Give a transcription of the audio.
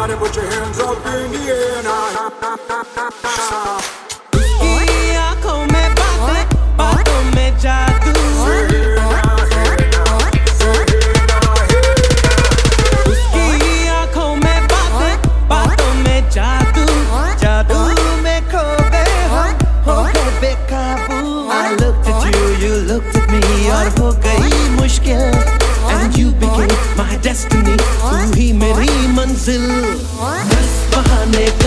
Everybody put your hands up in the air now. उसकी आँखों में बातें, बातों में जादू। उसकी आँखों में बातें, बातों में जादू। जादू में खो गए हो गए बेकाबू। I looked at you, you looked at me, और हो गई मुश्किल। And you became my destiny, तू ही मेरी मंजिल। बस बहाने